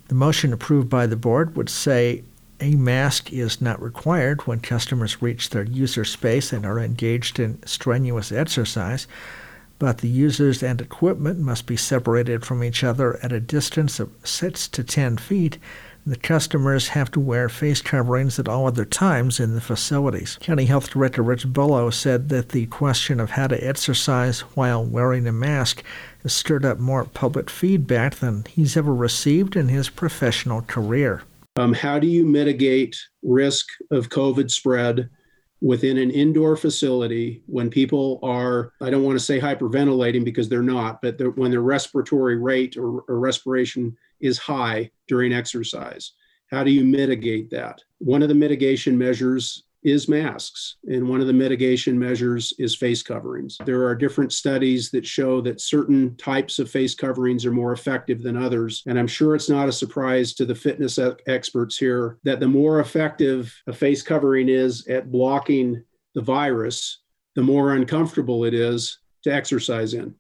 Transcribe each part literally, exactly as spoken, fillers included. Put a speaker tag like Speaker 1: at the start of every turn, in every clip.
Speaker 1: The motion approved by the board would say a mask is not required when customers reach their user space and are engaged in strenuous exercise, but the users and equipment must be separated from each other at a distance of six to ten feet. The customers have to wear face coverings at all other times in the facilities. County Health Director Rich Bello said that the question of how to exercise while wearing a mask has stirred up more public feedback than he's ever received in his professional career.
Speaker 2: Um, how do you mitigate risk of COVID spread within an indoor facility when people are, I don't want to say hyperventilating because they're not, but they're, when their respiratory rate or, or respiration is high during exercise? How do you mitigate that? One of the mitigation measures is masks, and one of the mitigation measures is face coverings. There are different studies that show that certain types of face coverings are more effective than others, and I'm sure it's not a surprise to the fitness experts here that the more effective a face covering is at blocking the virus, the more uncomfortable it is to exercise in.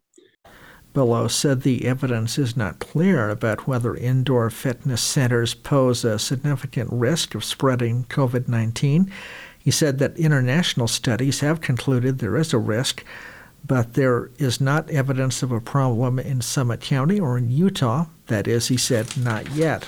Speaker 1: Bello said the evidence is not clear about whether indoor fitness centers pose a significant risk of spreading COVID nineteen. He said that international studies have concluded there is a risk, but there is not evidence of a problem in Summit County or in Utah. That is, he said, not yet.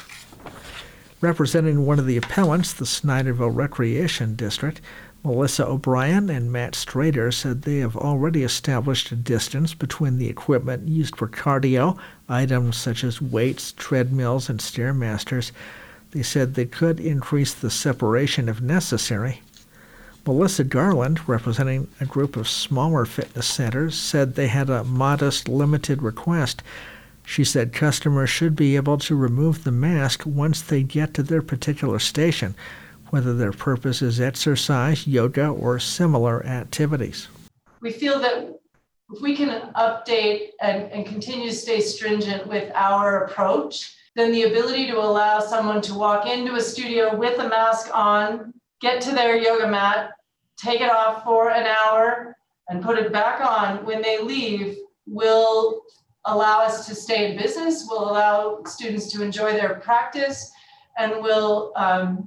Speaker 1: Representing one of the appellants, the Snyderville Recreation District, Melissa O'Brien and Matt Strader said they have already established a distance between the equipment used for cardio, items such as weights, treadmills, and Stairmasters. They said they could increase the separation if necessary. Melissa Garland, representing a group of smaller fitness centers, said they had a modest, limited request. She said customers should be able to remove the mask once they get to their particular station, whether their purpose is exercise, yoga, or similar activities.
Speaker 3: We feel that if we can update and, and continue to stay stringent with our approach, then the ability to allow someone to walk into a studio with a mask on, get to their yoga mat, take it off for an hour, and put it back on when they leave will allow us to stay in business, will allow students to enjoy their practice, and will um,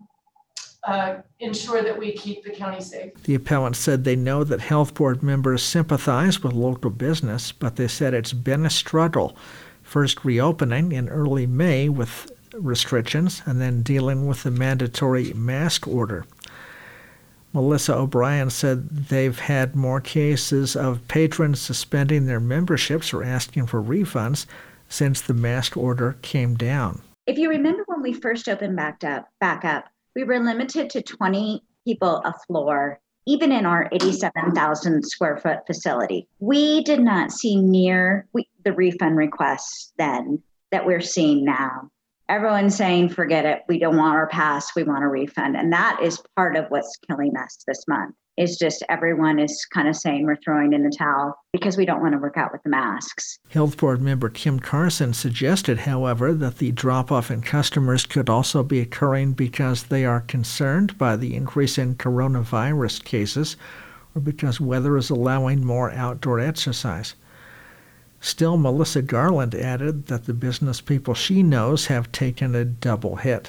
Speaker 3: Uh, ensure that we keep the county safe.
Speaker 1: The appellant said they know that health board members sympathize with local business, but they said it's been a struggle, first reopening in early May with restrictions and then dealing with the mandatory mask order. Melissa O'Brien said they've had more cases of patrons suspending their memberships or asking for refunds since the mask order came down.
Speaker 4: If you remember when we first opened back up, back up, we were limited to twenty people a floor, even in our eighty-seven thousand square foot facility. We did not see near we, the refund requests then that we're seeing now. Everyone's saying, forget it. We don't want our pass. We want a refund. And that is part of what's killing us this month. It's just everyone is kind of saying we're throwing in the towel because we don't want to work out with the masks.
Speaker 1: Health Board member Kim Carson suggested, however, that the drop-off in customers could also be occurring because they are concerned by the increase in coronavirus cases or because weather is allowing more outdoor exercise. Still, Melissa Garland added that the business people she knows have taken a double hit.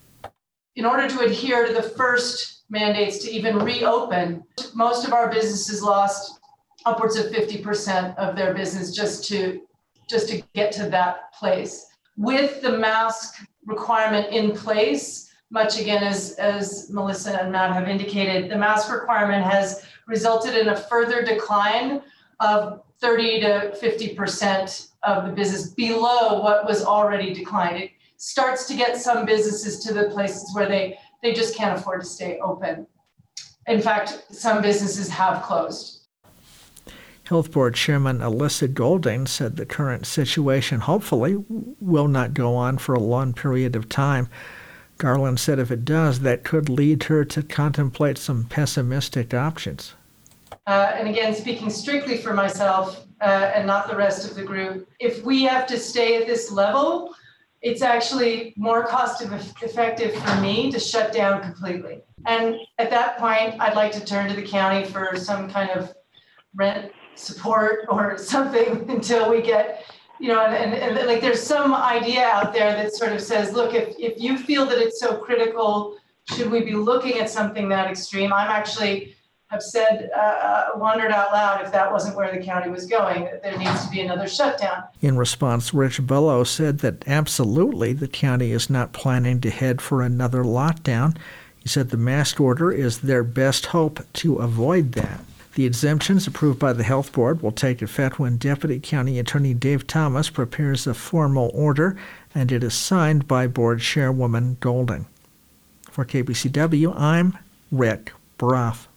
Speaker 3: In order to adhere to the first mandates to even reopen, most of our businesses lost upwards of fifty percent of their business just to just to get to that place. With the mask requirement in place, much again as, as Melissa and Matt have indicated, the mask requirement has resulted in a further decline of thirty to fifty percent of the business below what was already declined. It starts to get some businesses to the places where they They just can't afford to stay open. In fact, some businesses have closed.
Speaker 1: Health Board Chairman Alyssa Golding said the current situation hopefully will not go on for a long period of time. Garland said if it does, that could lead her to contemplate some pessimistic options.
Speaker 3: Uh, and again, speaking strictly for myself uh, and not the rest of the group, if we have to stay at this level, it's actually more cost effective for me to shut down completely. And at that point, I'd like to turn to the county for some kind of rent support or something until we get you know, and, and, and like there's some idea out there that sort of says, look, if, if you feel that it's so critical, should we be looking at something that extreme? I'm actually have said, uh, wondered out loud if that wasn't where the county was going, that there needs to be another shutdown.
Speaker 1: In response, Rich Bello said that absolutely the county is not planning to head for another lockdown. He said the mask order is their best hope to avoid that. The exemptions approved by the Health Board will take effect when Deputy County Attorney Dave Thomas prepares a formal order, and it is signed by Board Chairwoman Golding. For K B C W, I'm Rick Brough.